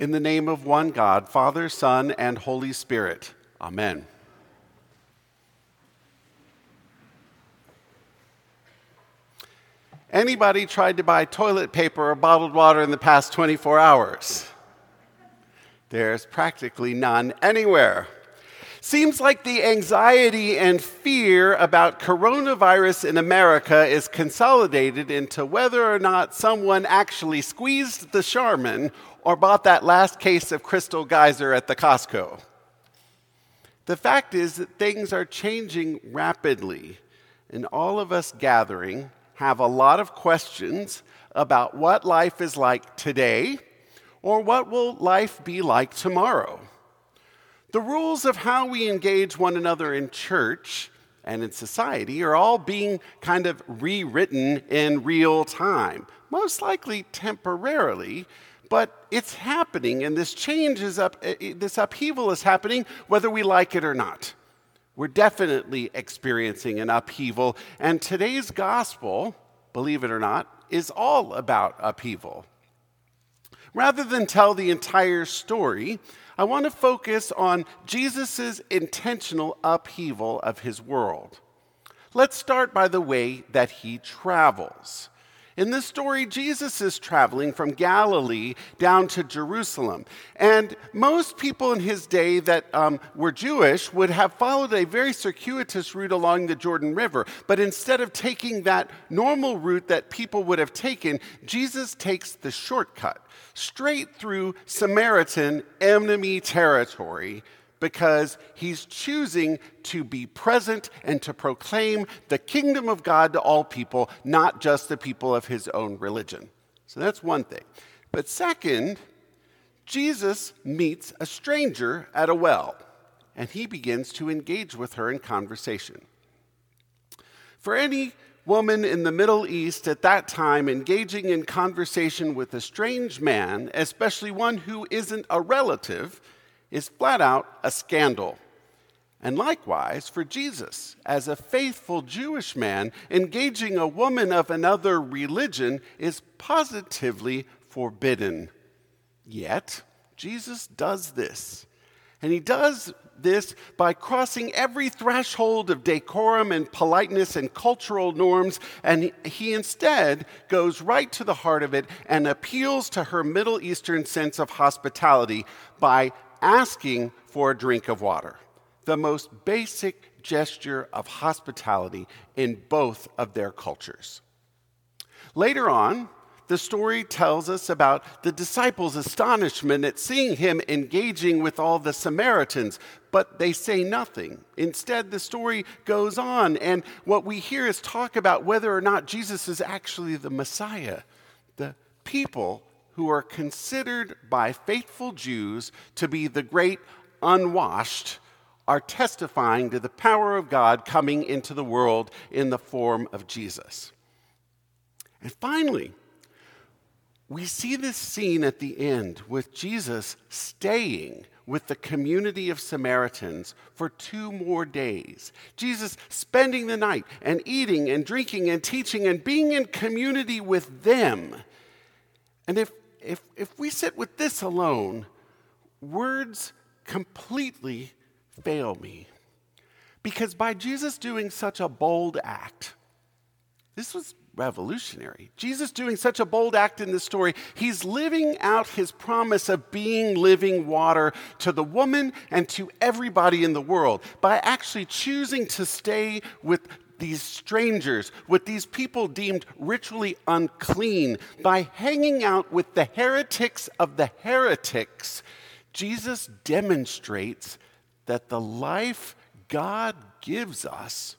In the name of one God, Father, Son, and Holy Spirit. Amen. Anybody tried to buy toilet paper or bottled water in the past 24 hours? There's practically none anywhere. Seems like the anxiety and fear about coronavirus in America is consolidated into whether or not someone actually squeezed the Charmin or bought that last case of Crystal Geyser at the Costco. The fact is that things are changing rapidly, and all of us gathering have a lot of questions about what life is like today or what will life be like tomorrow. The rules of how we engage one another in church and in society are all being kind of rewritten in real time, most likely temporarily, but it's happening, and this upheaval is happening whether we like it or not. We're definitely experiencing an upheaval, and today's gospel, believe it or not, is all about upheaval. Rather than tell the entire story, I want to focus on Jesus' intentional upheaval of his world. Let's start by the way that he travels. In this story, Jesus is traveling from Galilee down to Jerusalem. And most people in his day that were Jewish would have followed a very circuitous route along the Jordan River. But instead of taking that normal route that people would have taken, Jesus takes the shortcut straight through Samaritan enemy territory, because he's choosing to be present and to proclaim the kingdom of God to all people, not just the people of his own religion. So that's one thing. But second, Jesus meets a stranger at a well, and he begins to engage with her in conversation. For any woman in the Middle East at that time, engaging in conversation with a strange man, especially one who isn't a relative, is flat out a scandal. And likewise, for Jesus, as a faithful Jewish man, engaging a woman of another religion is positively forbidden. Yet, Jesus does this. And he does this by crossing every threshold of decorum and politeness and cultural norms, and he instead goes right to the heart of it and appeals to her Middle Eastern sense of hospitality by asking for a drink of water, the most basic gesture of hospitality in both of their cultures. Later on, the story tells us about the disciples' astonishment at seeing him engaging with all the Samaritans, but they say nothing. Instead, the story goes on, and what we hear is talk about whether or not Jesus is actually the Messiah. The people who are considered by faithful Jews to be the great unwashed are testifying to the power of God coming into the world in the form of Jesus. And finally, we see this scene at the end with Jesus staying with the community of Samaritans for 2 more days. Jesus spending the night and eating and drinking and teaching and being in community with them. And if we sit with this alone, words completely fail me. Because by Jesus doing such a bold act, this was revolutionary. Jesus doing such a bold act in this story, he's living out his promise of being living water to the woman and to everybody in the world by actually choosing to stay with these strangers, with these people deemed ritually unclean, by hanging out with the heretics of the heretics. Jesus demonstrates that the life God gives us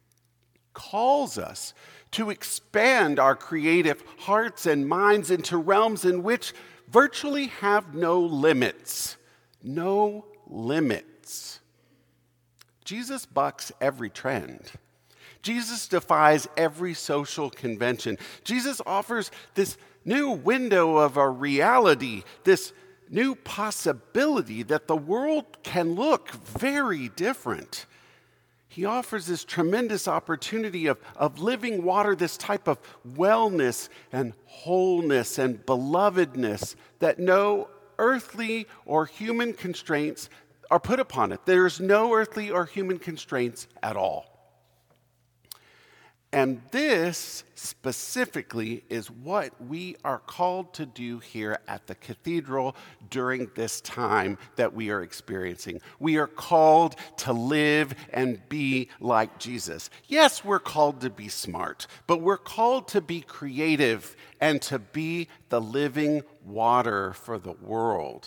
calls us to expand our creative hearts and minds into realms in which virtually have no limits. No limits. Jesus bucks every trend. Jesus defies every social convention. Jesus offers this new window of a reality, this new possibility that the world can look very different. He offers this tremendous opportunity of living water, this type of wellness and wholeness and belovedness that no earthly or human constraints are put upon it. There's no earthly or human constraints at all. And this specifically is what we are called to do here at the cathedral during this time that we are experiencing. We are called to live and be like Jesus. Yes, we're called to be smart, but we're called to be creative and to be the living water for the world.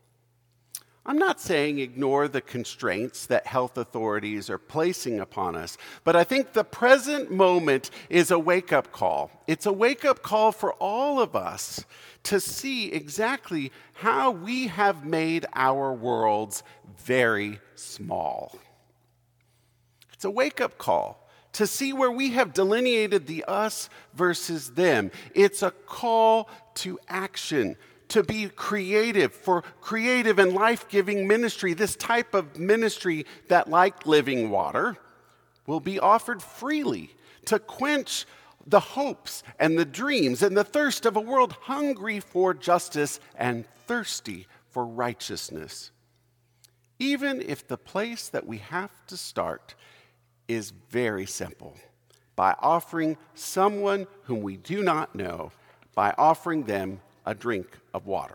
I'm not saying ignore the constraints that health authorities are placing upon us, but I think the present moment is a wake-up call. It's a wake-up call for all of us to see exactly how we have made our worlds very small. It's a wake-up call to see where we have delineated the us versus them. It's a call to action, to be creative, for creative and life-giving ministry, this type of ministry that, like living water, will be offered freely to quench the hopes and the dreams and the thirst of a world hungry for justice and thirsty for righteousness. Even if the place that we have to start is very simple, by offering someone whom we do not know, by offering them a drink of water.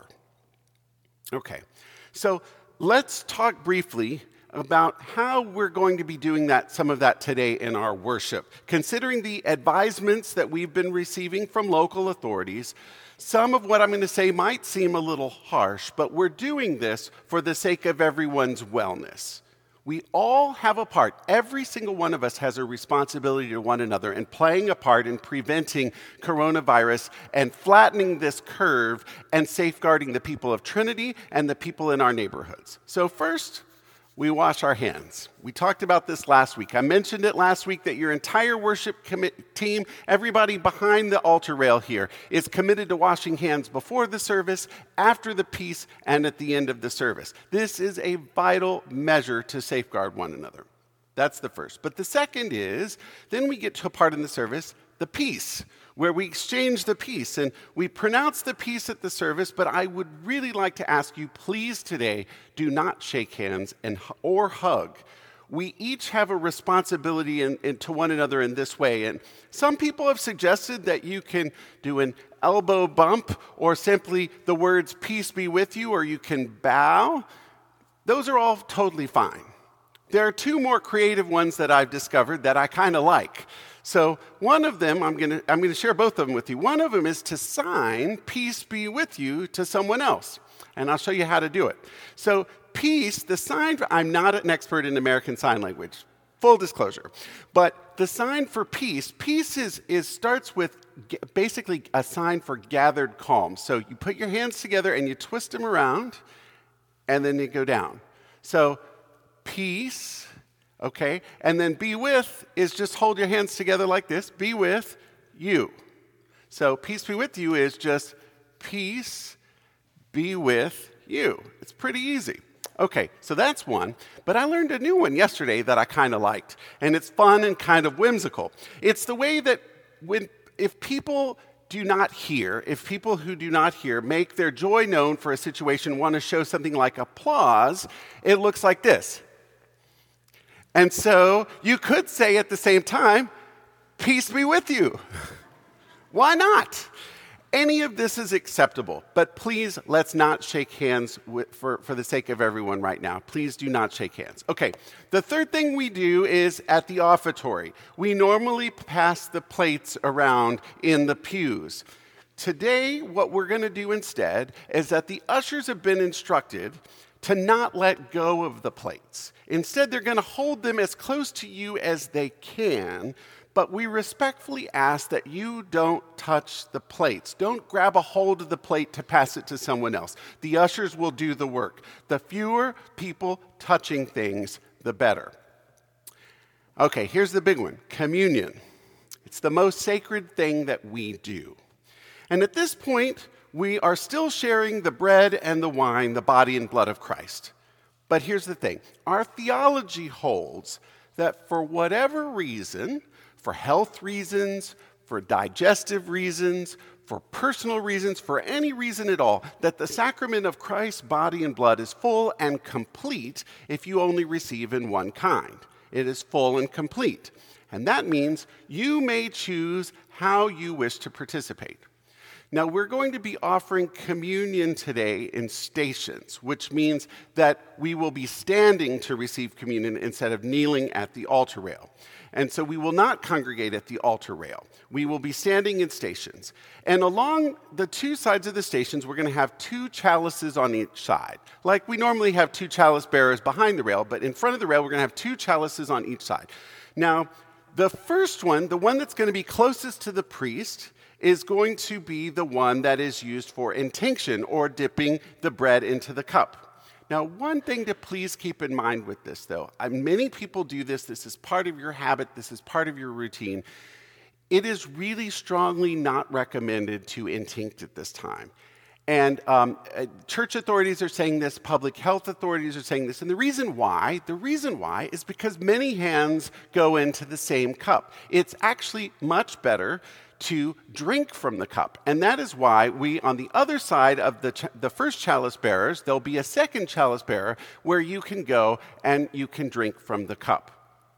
Okay, so let's talk briefly about how we're going to be doing that, some of that today in our worship. Considering the advisements that we've been receiving from local authorities, some of what I'm going to say might seem a little harsh, but we're doing this for the sake of everyone's wellness. We all have a part. Every single one of us has a responsibility to one another and playing a part in preventing coronavirus and flattening this curve and safeguarding the people of Trinity and the people in our neighborhoods. So first, we wash our hands. We talked about this last week. I mentioned it last week that your entire worship team, everybody behind the altar rail here, is committed to washing hands before the service, after the peace, and at the end of the service. This is a vital measure to safeguard one another. That's the first. But the second is, then we get to a part in the service, the peace, where we exchange the peace. And we pronounce the peace at the service, but I would really like to ask you, please today, do not shake hands or hug. We each have a responsibility to one another in this way. And some people have suggested that you can do an elbow bump or simply the words, peace be with you, or you can bow. Those are all totally fine. There are two more creative ones that I've discovered that I kind of like. So one of them, I'm going to share both of them with you. One of them is to sign peace be with you to someone else. And I'll show you how to do it. So peace, the sign, I'm not an expert in American Sign Language, full disclosure. But the sign for peace starts with basically a sign for gathered calm. So you put your hands together and you twist them around and then you go down. So peace, okay? And then be with is just hold your hands together like this. Be with you. So peace be with you is just peace be with you. It's pretty easy. Okay, so that's one. But I learned a new one yesterday that I kind of liked. And it's fun and kind of whimsical. It's the way that if people do not hear, if people who do not hear make their joy known for a situation, want to show something like applause, it looks like this. And so you could say at the same time, peace be with you. Why not? Any of this is acceptable, but please let's not shake hands for the sake of everyone right now. Please do not shake hands. Okay, the third thing we do is at the offertory. We normally pass the plates around in the pews. Today, what we're going to do instead is that the ushers have been instructed to not let go of the plates. Instead, they're going to hold them as close to you as they can, but we respectfully ask that you don't touch the plates. Don't grab a hold of the plate to pass it to someone else. The ushers will do the work. The fewer people touching things, the better. Okay, here's the big one, communion. It's the most sacred thing that we do. And at this point, we are still sharing the bread and the wine, the body and blood of Christ. But here's the thing. Our theology holds that for whatever reason, for health reasons, for digestive reasons, for personal reasons, for any reason at all, that the sacrament of Christ's body and blood is full and complete if you only receive in one kind. It is full and complete. And that means you may choose how you wish to participate. Now, we're going to be offering communion today in stations, which means that we will be standing to receive communion instead of kneeling at the altar rail. And so we will not congregate at the altar rail. We will be standing in stations. And along the two sides of the stations, we're going to have two chalices on each side. Like we normally have two chalice bearers behind the rail, but in front of the rail, we're going to have two chalices on each side. Now, the first one, the one that's going to be closest to the priest, is going to be the one that is used for intinction, or dipping the bread into the cup. Now, one thing to please keep in mind with this, though, many people do this. This is part of your habit. This is part of your routine. It is really strongly not recommended to intinct at this time. And church authorities are saying this, public health authorities are saying this, and the reason why is because many hands go into the same cup. It's actually much better to drink from the cup. And that is why we, on the other side of the first chalice bearers, there'll be a second chalice bearer where you can go and you can drink from the cup.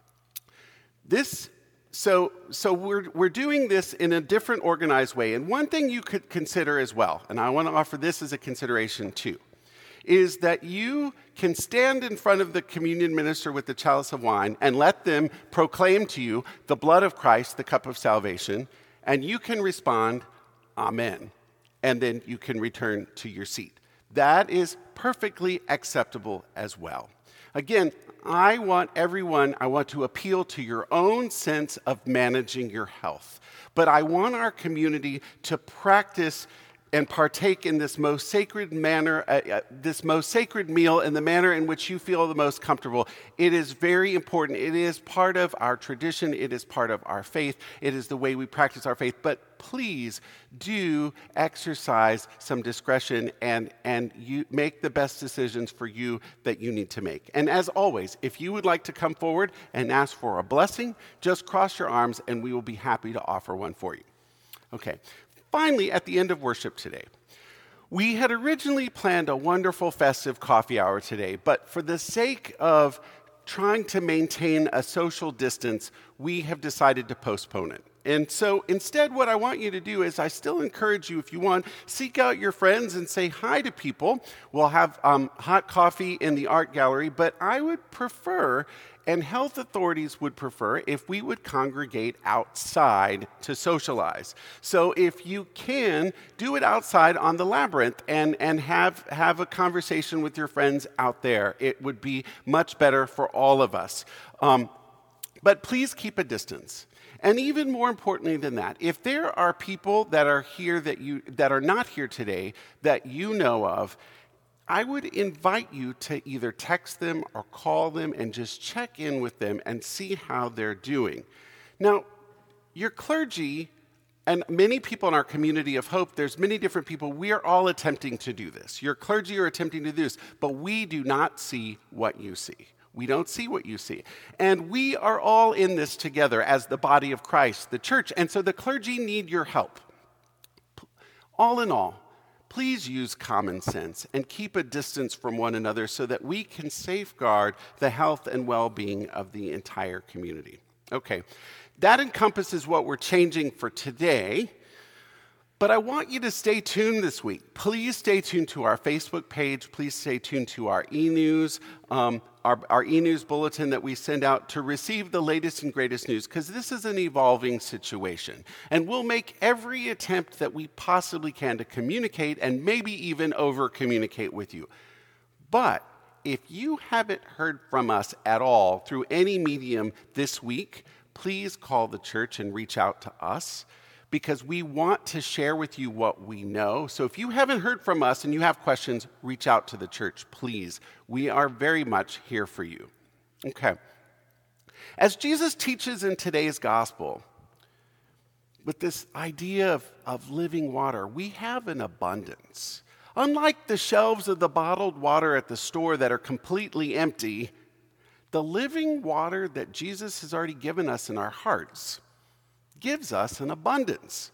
So we're doing this in a different organized way. And one thing you could consider as well, and I want to offer this as a consideration too, is that you can stand in front of the communion minister with the chalice of wine and let them proclaim to you the blood of Christ, the cup of salvation, and you can respond, Amen, and then you can return to your seat. That is perfectly acceptable as well. Again, I want to appeal to your own sense of managing your health, but I want our community to practice and partake in this most sacred manner, this most sacred meal in the manner in which you feel the most comfortable. It is very important. It is part of our tradition. It is part of our faith. It is the way we practice our faith. But please do exercise some discretion and you make the best decisions for you that you need to make. And as always, if you would like to come forward and ask for a blessing, just cross your arms and we will be happy to offer one for you. Okay. Finally, at the end of worship today, we had originally planned a wonderful festive coffee hour today, but for the sake of trying to maintain a social distance, we have decided to postpone it. And so instead, what I want you to do is, I still encourage you, if you want, seek out your friends and say hi to people. We'll have hot coffee in the art gallery, but I would prefer, and health authorities would prefer, if we would congregate outside to socialize. So if you can, do it outside on the labyrinth and have a conversation with your friends out there. It would be much better for all of us. But please keep a distance. And even more importantly than that, if there are people that are here that are not here today that you know of, I would invite you to either text them or call them and just check in with them and see how they're doing. Now, your clergy and many people in our community of hope, there's many different people, we are all attempting to do this. Your clergy are attempting to do this, but we do not see what you see. We don't see what you see. And we are all in this together as the body of Christ, the church. And so the clergy need your help. All in all, please use common sense and keep a distance from one another so that we can safeguard the health and well-being of the entire community. Okay, that encompasses what we're changing for today. But I want you to stay tuned this week. Please stay tuned to our Facebook page. Please stay tuned to our e-news, our e-news bulletin that we send out to receive the latest and greatest news, because this is an evolving situation. And we'll make every attempt that we possibly can to communicate and maybe even over-communicate with you. But if you haven't heard from us at all through any medium this week, please call the church and reach out to us, because we want to share with you what we know. So if you haven't heard from us and you have questions, reach out to the church, please. We are very much here for you. Okay. As Jesus teaches in today's gospel, with this idea of living water, we have an abundance. Unlike the shelves of the bottled water at the store that are completely empty, the living water that Jesus has already given us in our hearts gives us an abundance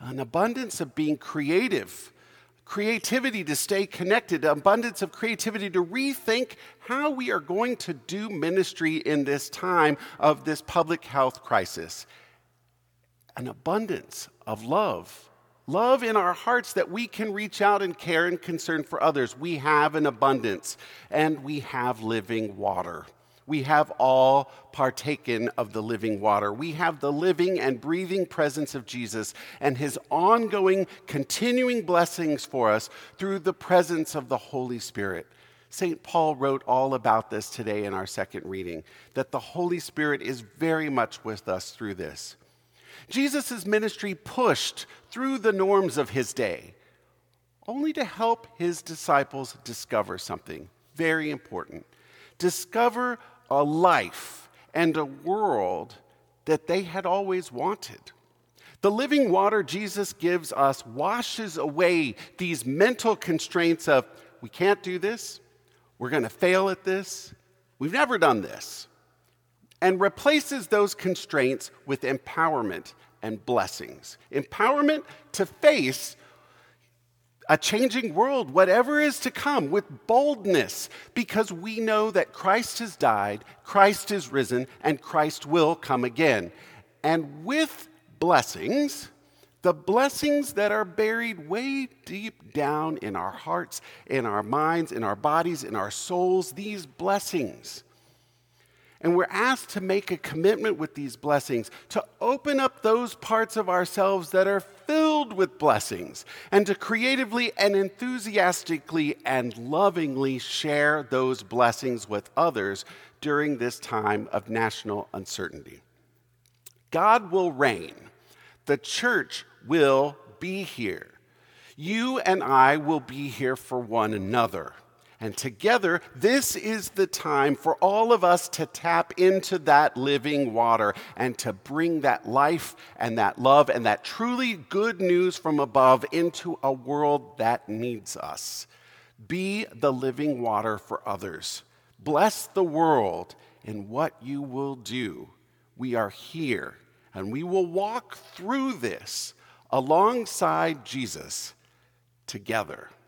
an abundance of being creative, creativity to stay connected, abundance of creativity to rethink how we are going to do ministry in this time of this public health crisis. An abundance of love. Love in our hearts that we can reach out and care and concern for others. We have an abundance, and we have living water. We have all partaken of the living water. We have the living and breathing presence of Jesus and his ongoing, continuing blessings for us through the presence of the Holy Spirit. St. Paul wrote all about this today in our second reading, that the Holy Spirit is very much with us through this. Jesus' ministry pushed through the norms of his day, only to help his disciples discover something very important. Discover a life and a world that they had always wanted. The living water Jesus gives us washes away these mental constraints of, we can't do this, we're going to fail at this, we've never done this, and replaces those constraints with empowerment and blessings. Empowerment to face a changing world, whatever is to come, with boldness, because we know that Christ has died, Christ is risen, and Christ will come again. And with blessings, the blessings that are buried way deep down in our hearts, in our minds, in our bodies, in our souls, these blessings. And we're asked to make a commitment with these blessings, to open up those parts of ourselves that are filled with blessings, and to creatively and enthusiastically and lovingly share those blessings with others during this time of national uncertainty. God will reign. The church will be here. You and I will be here for one another. And together, this is the time for all of us to tap into that living water and to bring that life and that love and that truly good news from above into a world that needs us. Be the living water for others. Bless the world in what you will do. We are here, and we will walk through this alongside Jesus together.